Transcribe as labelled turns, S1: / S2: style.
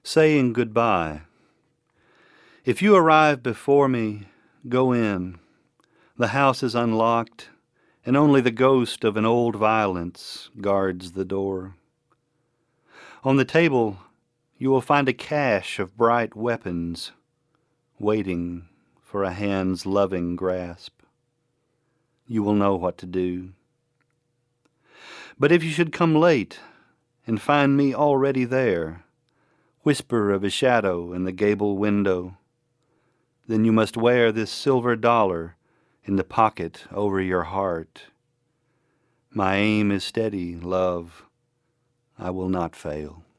S1: saying goodbye. If you arrive before me, go in. The house is unlocked, and only the ghost of an old violence guards the door. On the table, you will find a cache of bright weapons, waiting for a hand's loving grasp. You will know what to do. But if you should come late and find me already there, whisper of a shadow in the gable window, then you must wear this silver dollar in the pocket over your heart. My aim is steady, love. I will not fail.